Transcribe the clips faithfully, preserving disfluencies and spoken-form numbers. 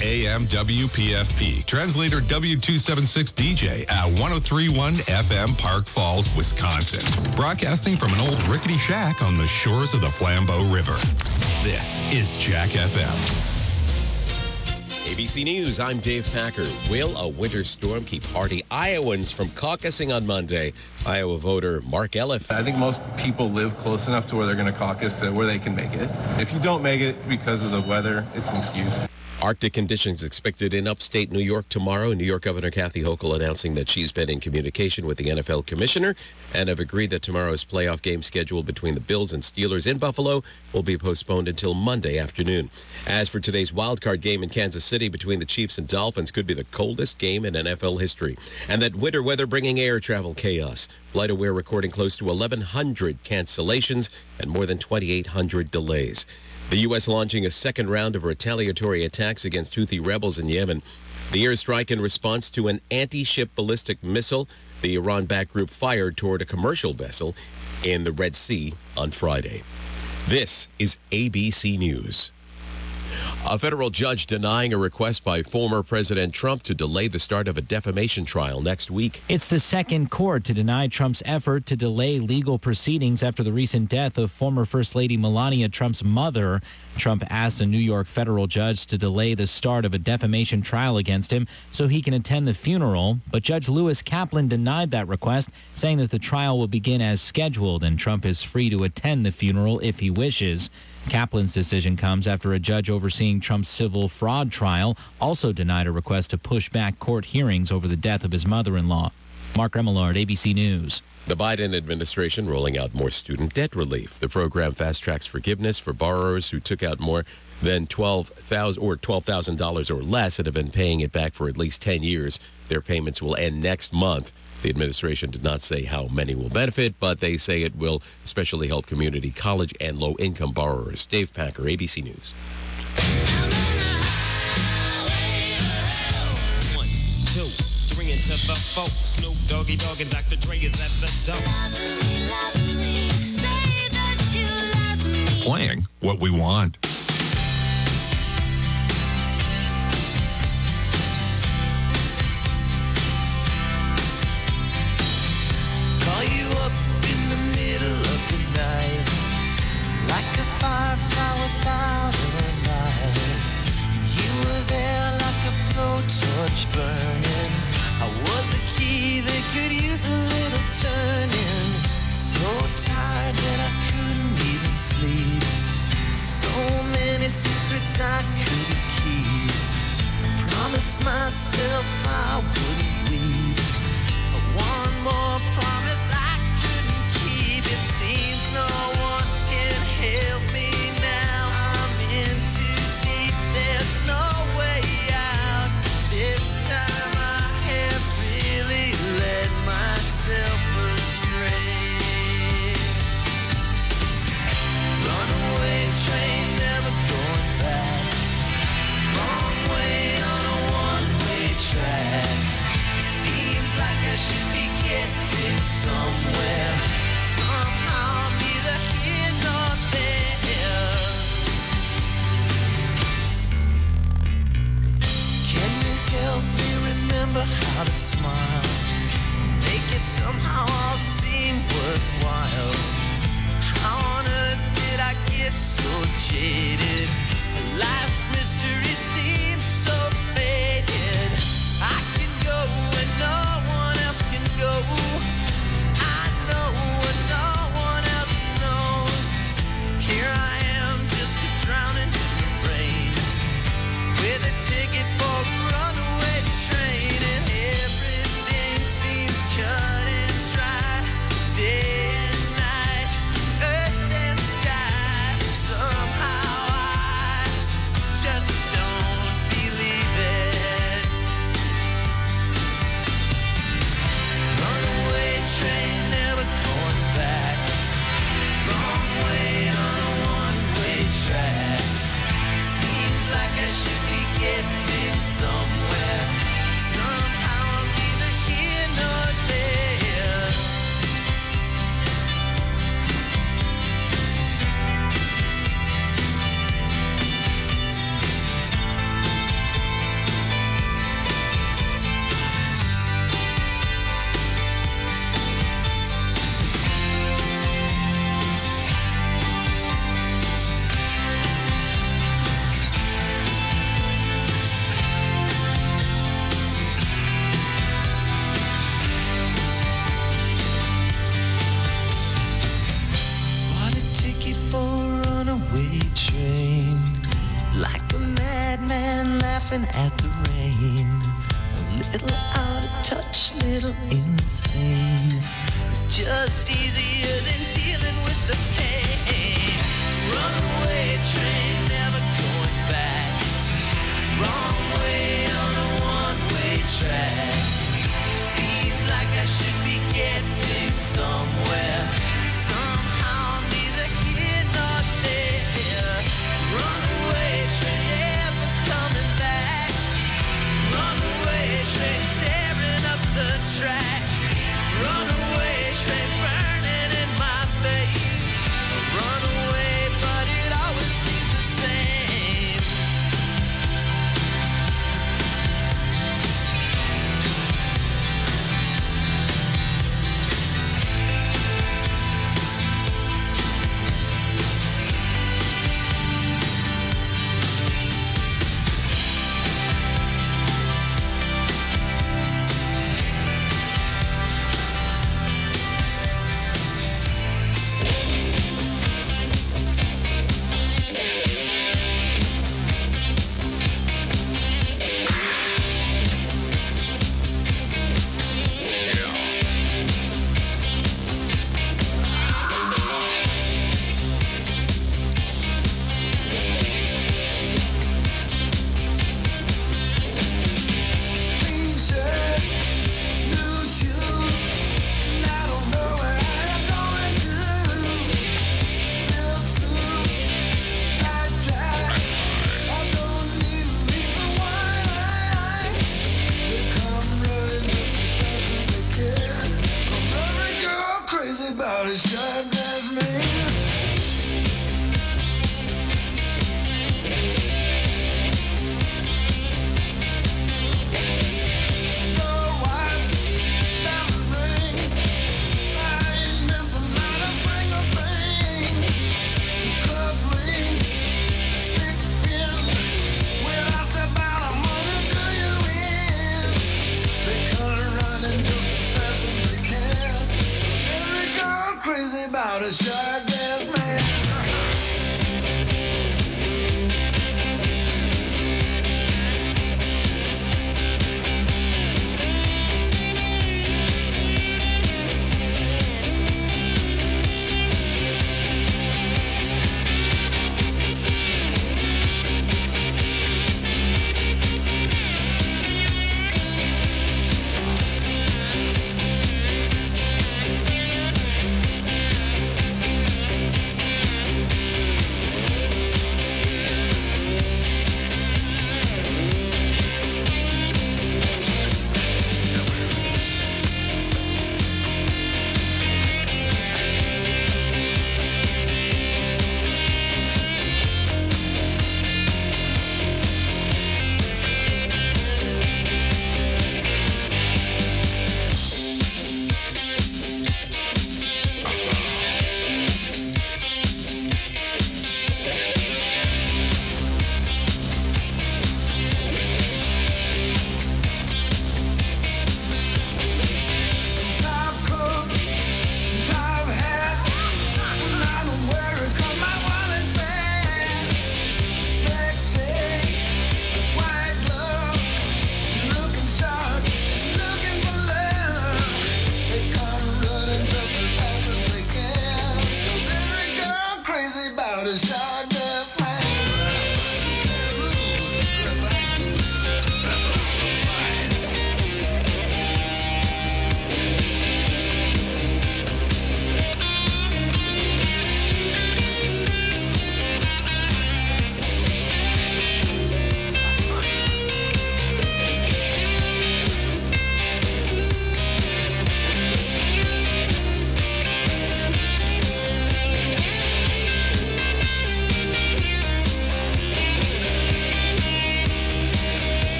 A M W P F P. Translator W two seventy-six D J at one oh three point one F M Park Falls, Wisconsin. Broadcasting from an old rickety shack on the shores of the Flambeau River. This is Jack F M. A B C News, I'm Dave Packer. Will a winter storm keep hardy Iowans from caucusing on Monday? Iowa voter Mark Elliff. I think most people live close enough to where they're going to caucus to where they can make it. If you don't make it because of the weather, it's an excuse. Arctic conditions expected in upstate New York tomorrow. New York Governor Kathy Hochul announcing that she's been in communication with the N F L commissioner and have agreed that tomorrow's playoff game schedule between the Bills and Steelers in Buffalo will be postponed until Monday afternoon. As for today's wildcard game in Kansas City between the Chiefs and Dolphins, could be the coldest game in N F L history. And that winter weather bringing air travel chaos. FlightAware recording close to eleven hundred cancellations and more than twenty-eight hundred delays. The U S launching a second round of retaliatory attacks against Houthi rebels in Yemen. The airstrike in response to an anti-ship ballistic missile the Iran-backed group fired toward a commercial vessel in the Red Sea on Friday. This is A B C News. A federal judge denying a request by former President Trump to delay the start of a defamation trial next week. It's the second court to deny Trump's effort to delay legal proceedings after the recent death of former First Lady Melania Trump's mother. Trump asked a New York federal judge to delay the start of a defamation trial against him so he can attend the funeral. But Judge Lewis Kaplan denied that request, saying that the trial will begin as scheduled and Trump is free to attend the funeral if he wishes. Kaplan's decision comes after a judge overseeing Trump's civil fraud trial also denied a request to push back court hearings over the death of his mother-in-law. Mark Remillard, A B C News. The Biden administration rolling out more student debt relief. The program fast-tracks forgiveness for borrowers who took out more than twelve thousand dollars or twelve thousand dollars or less and have been paying it back for at least ten years. Their payments will end next month. The administration did not say how many will benefit, but they say it will especially help community college and low-income borrowers. Dave Packer, A B C News. One, two, three into the four. Snoop Doggy Dogg and Doctor Dre is at the door. Playing what we want. Call you up in the middle of the night, like a firefly without a light. You were there like a blowtorch burning. I was a key that could use a little turning. So tired that I couldn't even sleep. So many secrets I couldn't keep. I promised myself I wouldn't leave. One more promise I couldn't keep. It seems no one can help me now. I'm in too deep. There's no way out. This time I have really led myself astray. Runaway train, never going back. Wrong way on a one-way track. laughing at the rain. A little out of touch, little insane. It's just easier than dealing with the pain. Runaway train, never going back. Wrong way on a one-way track. Seems like I should be getting somewhere. Somehow neither here nor there. Runaway train, never coming back. Runaway train, tearing up the track. Runaway train, burning in my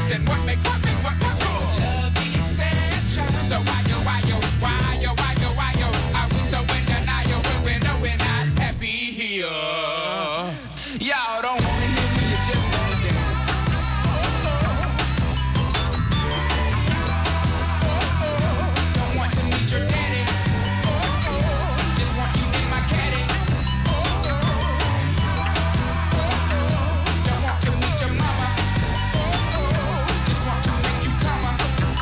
then what makes what makes what makes cool? Love the exception. So why yo, why yo, why yo, why yo, why yo? Are we so in denial when we know we're not happy here? Y'all don't wanna hear me, you just wanna dance. Don't want to meet your daddy. Just want you in my caddy. Don't want to meet your mama. Just want to make you come. I'm,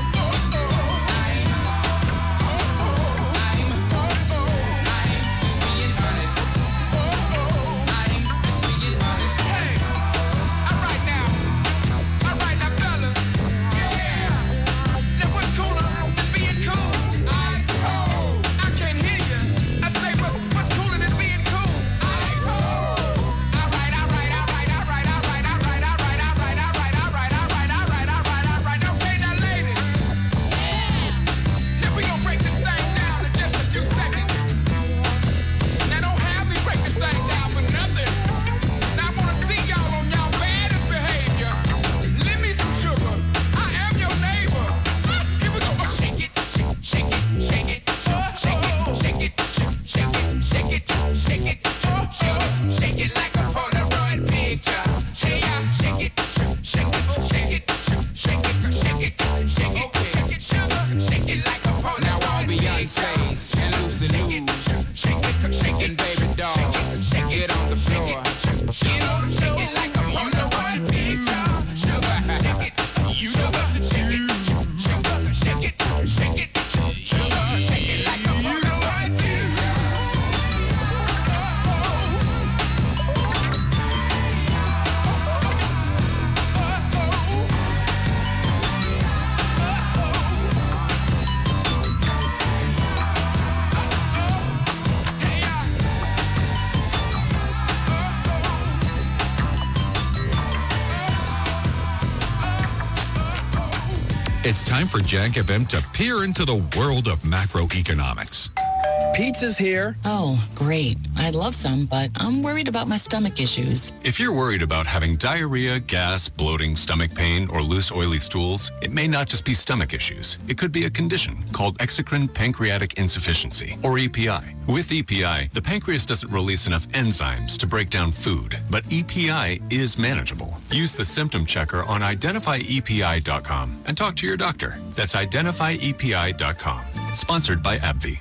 I'm, I'm just being honest. I'm just being honest. Hey, all right now, all right now, fellas. Yeah, now what's cooler than being cool? Ice cold. I can't hear you. I say what's what's cooler than being cool? Ice cold. All right, all right, all right, all right, all right, all right, all right, all right, all right, all right, all right, all right, all right, all right. Okay, now, ladies. Now we gonna break this thing down in just a few seconds. Now don't have me break this thing down for nothing. Now I wanna see y'all on y'all baddest behavior. Lend me some sugar. I am your neighbor. Ah, here we go. Oh, shake it, shake, shake it, shake it, shake it, shake it, shake it, shake it, shake it, shake it, shake it like a Polaroid picture. Hey, yeah, shake it, shake it, shake it, shake it, shake it, shake it, shake it, sugar, shake it like a Polaroid picture. And Lucy News, shake it, shake it, baby doll, get on the floor, get on the floor, shake it like a Polaroid picture. Sugar, shake it, sugar, shake it, sugar, shake it, shake it, sugar, shake it like a Polaroid picture. It's time for Jack F M to peer into the world of macroeconomics. Pizza's here. Oh, great. I'd love some, but I'm worried about my stomach issues. If you're worried about having diarrhea, gas, bloating, stomach pain, or loose, oily stools, it may not just be stomach issues. It could be a condition called exocrine pancreatic insufficiency, or E P I. With E P I, the pancreas doesn't release enough enzymes to break down food, but E P I is manageable. Use the symptom checker on identify E P I dot com and talk to your doctor. That's identify E P I dot com. Sponsored by AbbVie.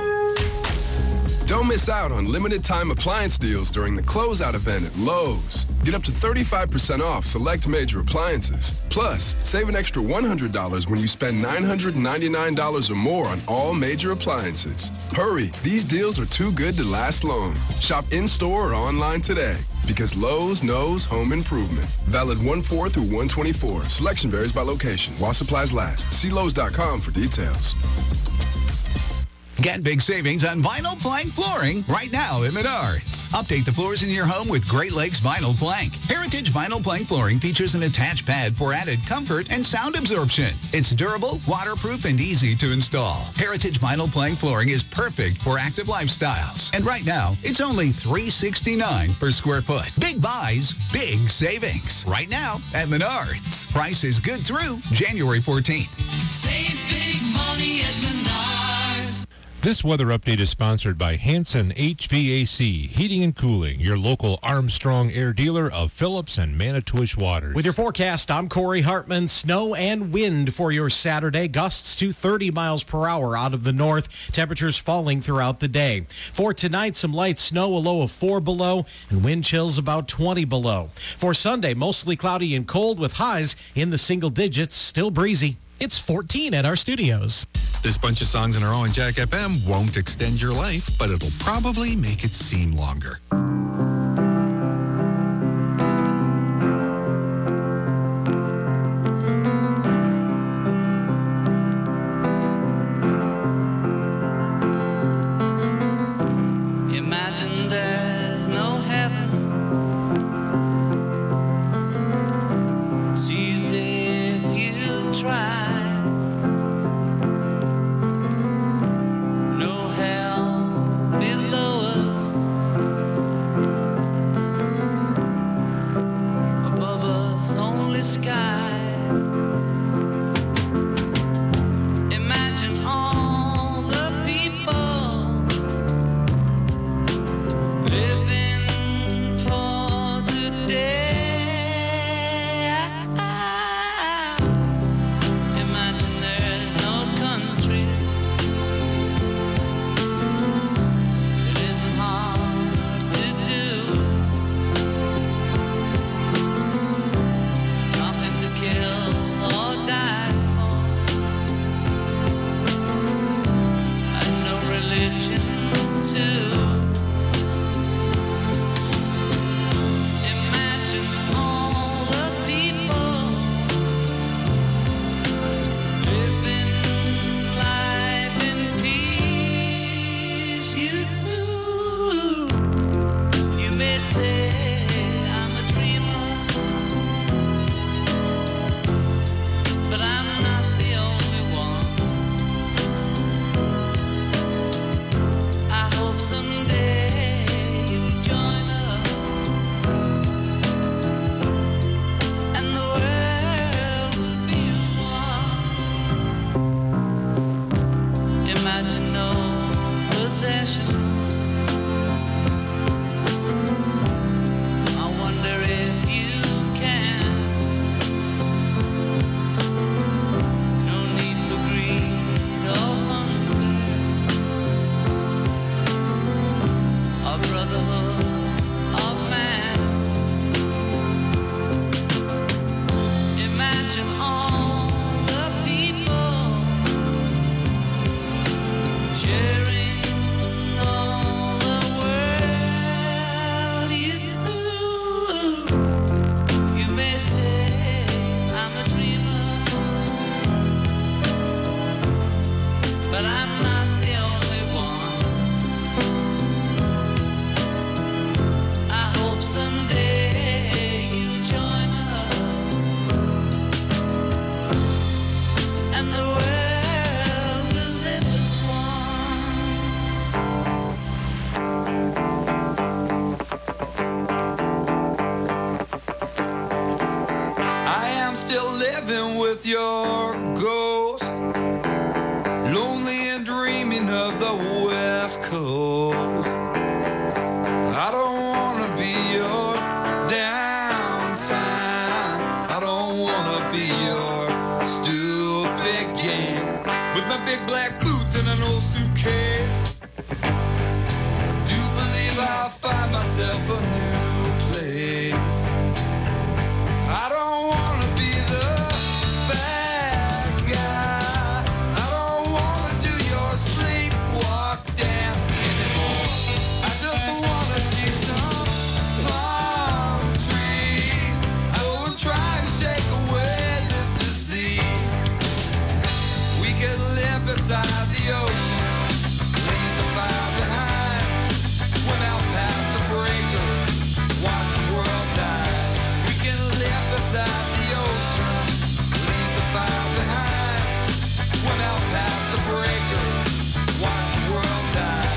Don't miss out on limited time appliance deals during the closeout event at Lowe's. Get up to thirty-five percent off select major appliances. Plus, save an extra one hundred dollars when you spend nine hundred ninety-nine dollars or more on all major appliances. Hurry, these deals are too good to last long. Shop in-store or online today because Lowe's knows home improvement. Valid one four through one twenty-four. Selection varies by location while supplies last. See Lowe's dot com for details. Get big savings on vinyl plank flooring right now at Menards. Update the floors in your home with Great Lakes Vinyl Plank. Heritage Vinyl Plank flooring features an attached pad for added comfort and sound absorption. It's durable, waterproof, and easy to install. Heritage Vinyl Plank flooring is perfect for active lifestyles. And right now, it's only three hundred sixty-nine dollars per square foot. Big buys, big savings. Right now at Menards. Price is good through January fourteenth. Save big money at Menards. This weather update is sponsored by Hanson H V A C, Heating and Cooling, your local Armstrong Air dealer of Phillips and Manitowish Waters. With your forecast, I'm Corey Hartman. Snow and wind for your Saturday. Gusts to thirty miles per hour out of the north. Temperatures falling throughout the day. For tonight, some light snow, a low of four below, and wind chills about twenty below. For Sunday, mostly cloudy and cold with highs in the single digits, still breezy. It's fourteen at our studios. This bunch of songs in a row on Jack F M won't extend your life, but it'll probably make it seem longer. Imagine there's no heaven. It's easy if you try. No hell below us. Above us, only sky. with your ghost, lonely and dreaming of the West Coast. I don't wanna be your downtime. I don't wanna be your stupid game with my big black boots and an old suitcase. I do believe I'll find myself a new place. I don't wanna be the bad guy. I don't wanna do your sleepwalk dance anymore. I just wanna see some palm trees. I will try and shake away this disease. We could live beside the ocean, leave the fire behind, swim out past the breaker, watch the world die. We can live beside the ocean, leave the fire behind, swim out past the breaker, watch the world die.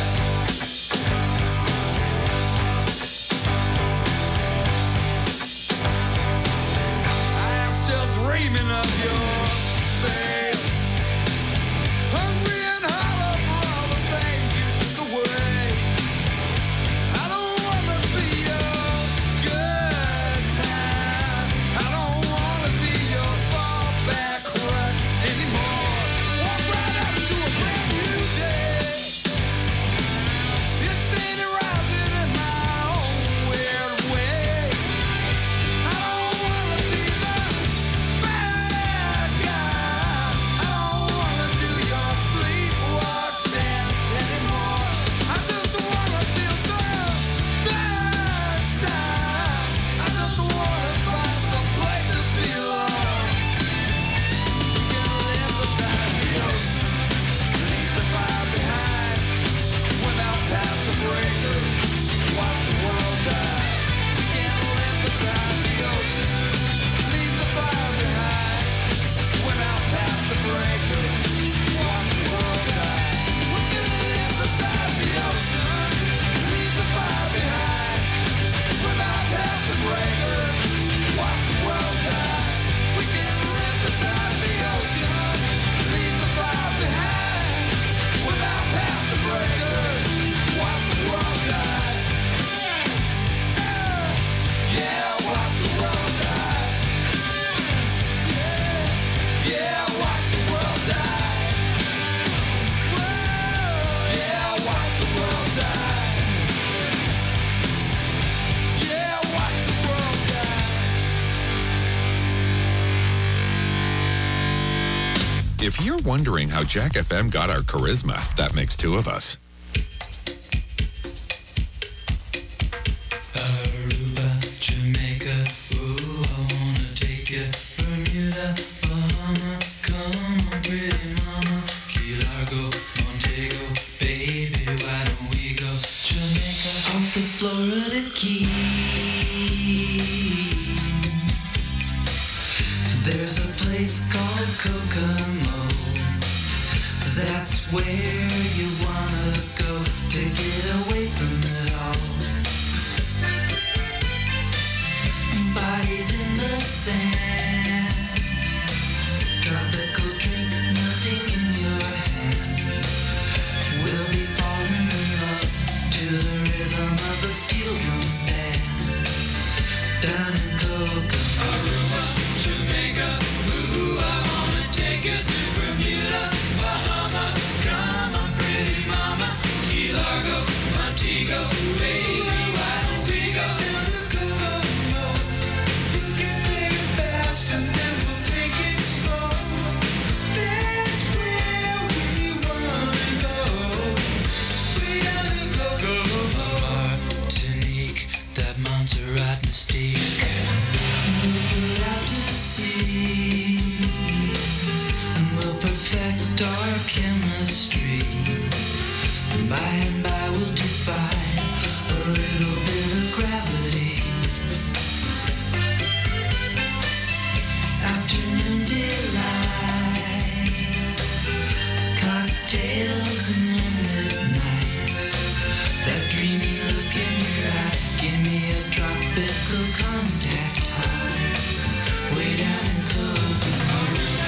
I am still dreaming of your face, hungry and hollow for all the things you took away. I don't wanna be your good time. I don't wanna be your fallback crutch anymore. Walk right out into a brand new day. It's seen it rising in my own weird way. I don't wanna be the bad guy. I don't wanna do your sleepwalk dance anymore. I just wanna feel some sunshine. I just wanna find some place to belong. We can live beside the ocean, leave the fire behind, swim out past the breaker, watch the world die. We can live beside the ocean, leave the fire behind, swim out past the breaker, watch the world die. We can live beside the ocean, leave the fire behind, swim out past the breaker, watch the world die. We can live beside the ocean, leave the fire behind, swim out past the breaker, watch the world die. Yeah, watch the world die. Yeah, watch the world die. Yeah, watch the world die. Yeah, watch the world die. If you're wondering how Jack F M got our charisma, that makes two of us. Aruba, Jamaica, ooh, I wanna take you. Bermuda, Bahama, come on, pretty mama. Key Largo, Montego, baby, why don't we go? Jamaica, off the Florida Keys. There's a place called Kokomo. That's where you wanna go to get away from it all. Bodies in the sand, tropical drink melting in your hand. We'll be falling in love to the rhythm of a steel drum band. Down in Kokomo, Aruba, Jamaica, ooh, I wanna take you to Bermuda, Bahama, come on, pretty mama. Key Largo, Montego, baby, why don't we go down to Kokomo? You can make it fast and then we'll take it slow. That's where we wanna go. We gotta go, go, Martinique, that Montserrat mystique. We'll put out to sea, and we'll perfect our chemistry. And by and by we'll defy a little bit of gravity. Afternoon delight, cocktails and moonlit nights. That dreamy look in your eye, give me a tropical contact high. Way down in Kokomo.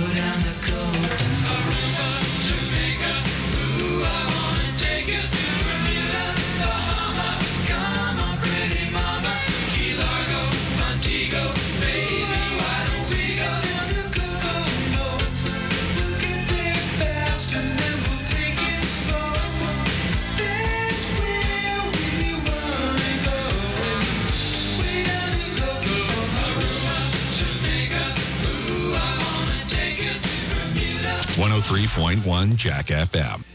down to Kokomo. Aruba, Jamaica, ooh, I wanna take you to Bermuda, Bahama. Come on, pretty mama, Key Largo, Montego, baby, why don't we go down to Kokomo? We can play fast and then we'll take it slow. That's where we wanna go. Way down to Kokomo. Aruba, Jamaica, ooh, I wanna take you to Bermuda. one oh three point one Jack F M.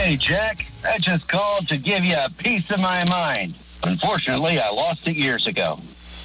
Hey, Jack. I just called to give you a piece of my mind. Unfortunately, I lost it years ago.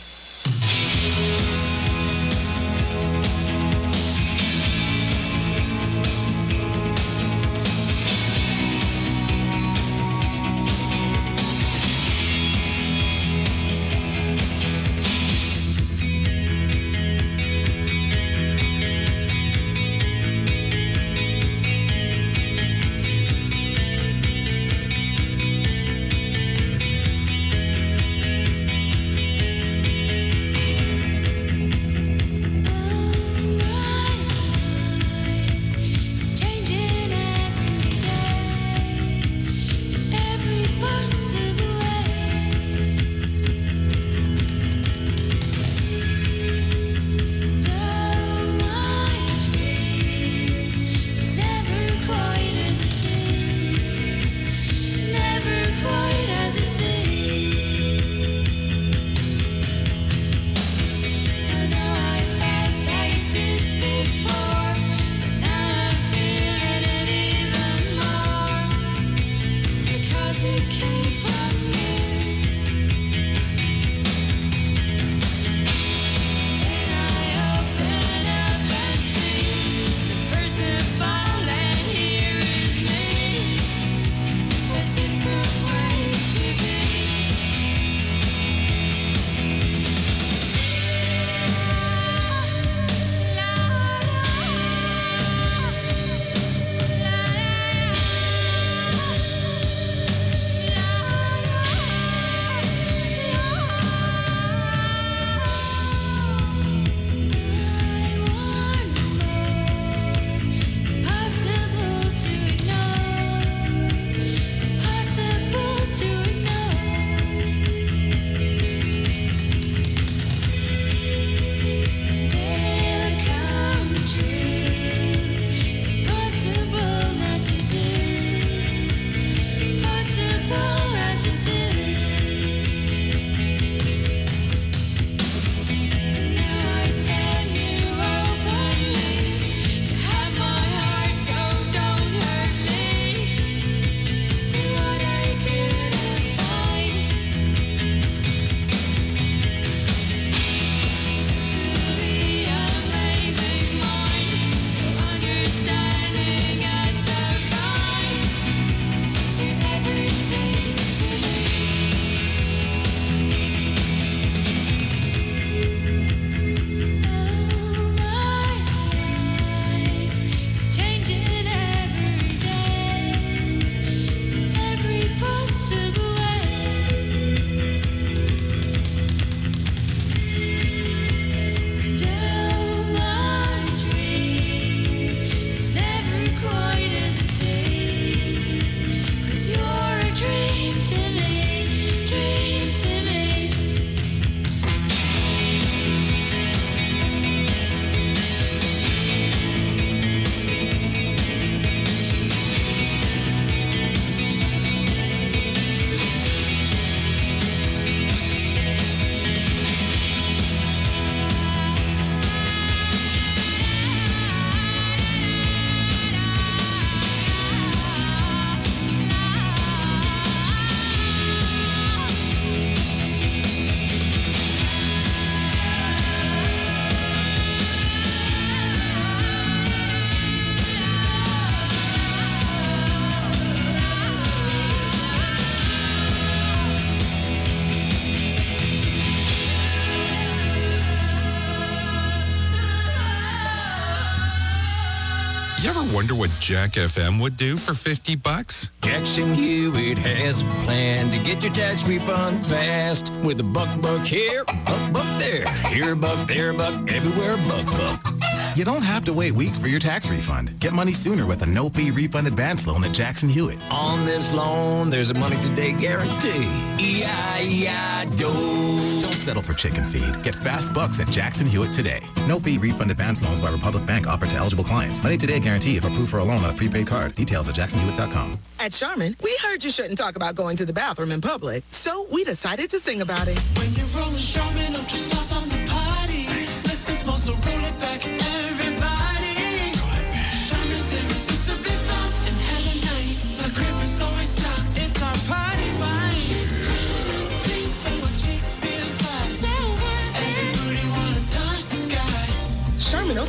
You ever wonder what Jack F M would do for fifty bucks? Jackson Hewitt has a plan to get your tax refund fast with a buck buck here, buck buck there, here a buck, there a buck, everywhere a buck buck. You don't have to wait weeks for your tax refund. Get money sooner with a no-fee refund advance loan at Jackson Hewitt. On this loan, there's a money today guarantee. E I E I D O. Don't settle for chicken feed. Get fast bucks at Jackson Hewitt today. No-fee refund advance loans by Republic Bank offered to eligible clients. Money today guarantee if approved for a loan on a prepaid card. Details at jackson hewitt dot com. At Charmin, we heard you shouldn't talk about going to the bathroom in public, so we decided to sing about it. When you're rolling Charmin, don't you soft on the potty. Listen, supposed to roll it back, everybody. Roll it back. Charmin's irresistibly soft and hella nice. A grip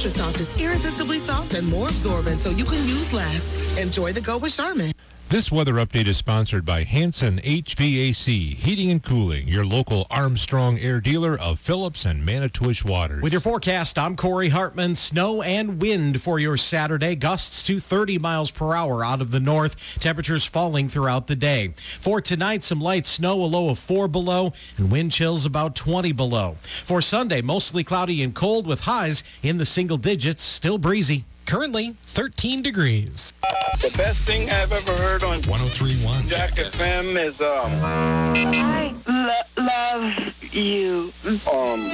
Ultra Soft is irresistibly soft and more absorbent so you can use less. Enjoy the go with Charmin. This weather update is sponsored by Hanson H V A C, Heating and Cooling, your local Armstrong Air dealer of Phillips and Manitowish Waters. With your forecast, I'm Corey Hartman. Snow and wind for your Saturday. Gusts to thirty miles per hour out of the north. Temperatures falling throughout the day. For tonight, some light snow, a low of four below, and wind chills about twenty below. For Sunday, mostly cloudy and cold with highs in the single digits, still breezy. Currently, thirteen degrees. The best thing I've ever heard on one oh three point one Jack F M is, um... I lo- love you. Um...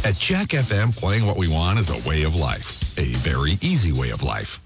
At Jack F M, playing what we want is a way of life. A very easy way of life.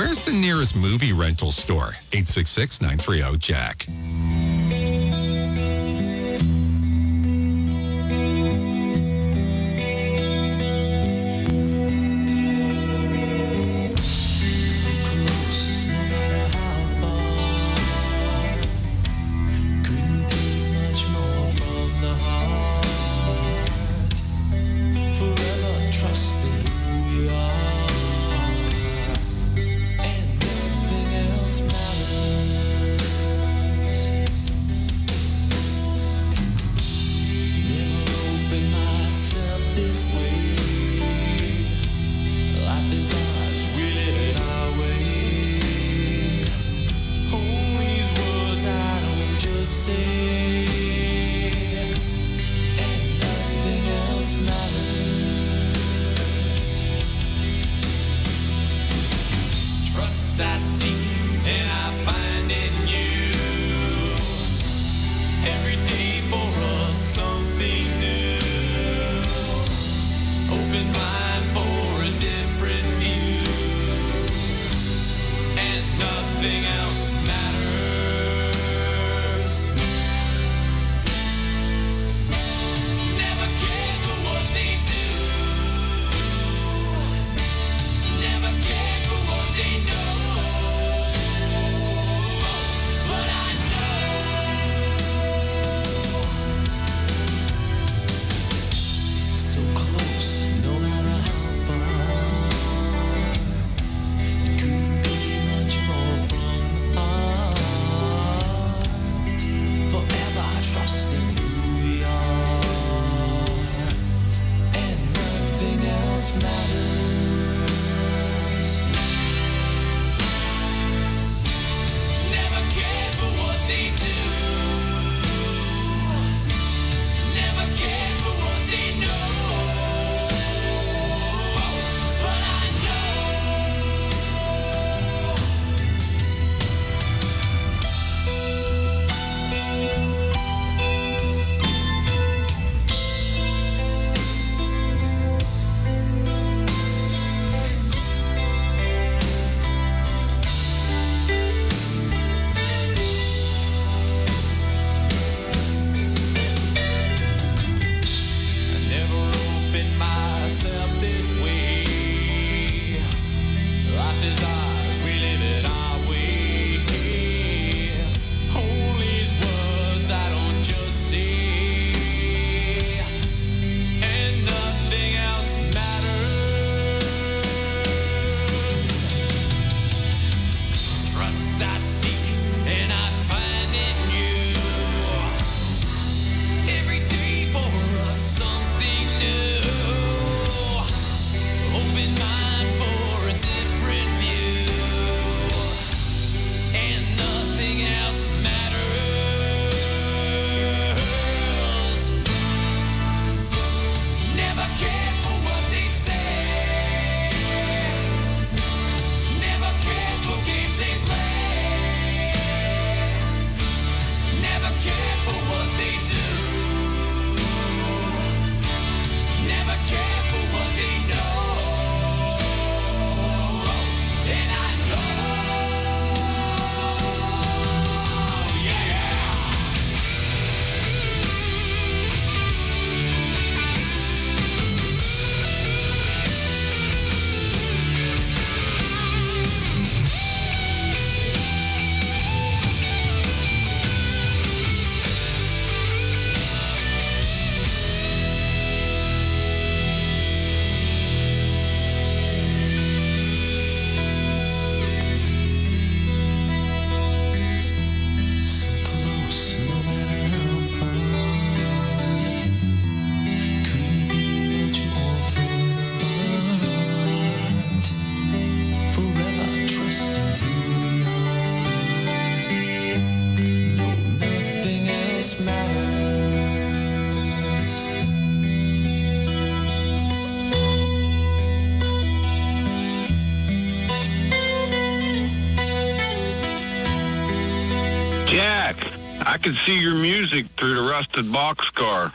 Where's the nearest movie rental store? eight six six, nine three zero, Jack. Jack, I can see your music through the rusted boxcar.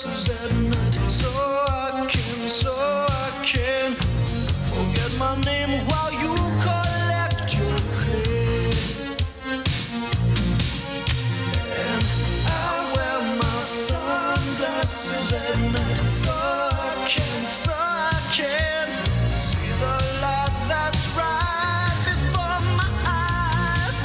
sunglasses at night, so I can, so I can forget my name while you collect your clay. And I wear my sunglasses at night, so I can, so I can see the light that's right before my eyes.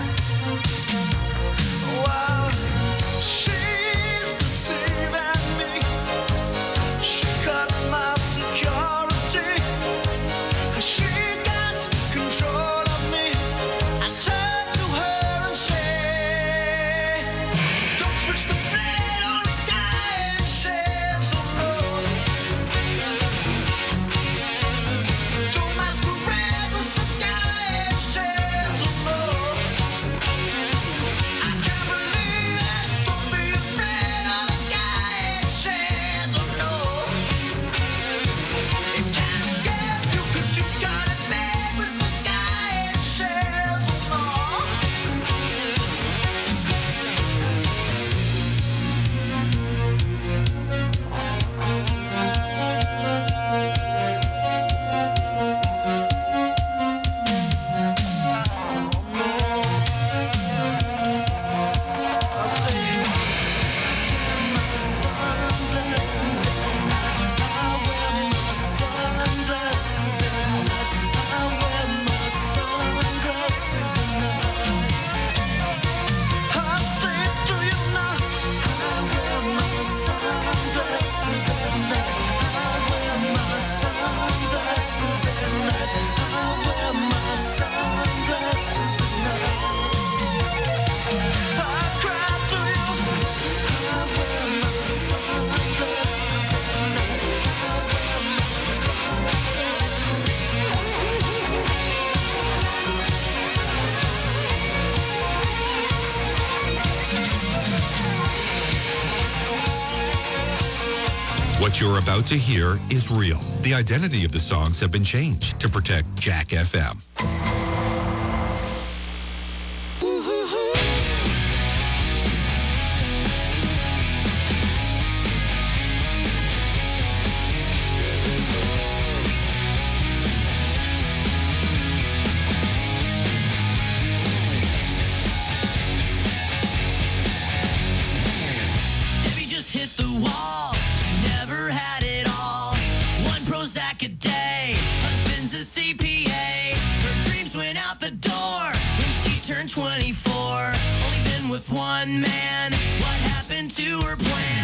Wow, she's deceiving me. She cuts my security. She got control of me. I turn to her and say, don't switch the blade on a dying shed, so no. Don't masquerade with the dying shed, so no. I can't believe it. Don't be afraid of the dying shed, so no. It can't escape you 'cause you got it made with the dying shed, so no. What you're about to hear is real. The identity of the songs have been changed to protect Jack F M. Debbie just hit the wall. She never had it all. One Prozac a day. Husband's a C P A. Her dreams went out the door when she turned twenty-four. Only been with one man. What happened to her plan?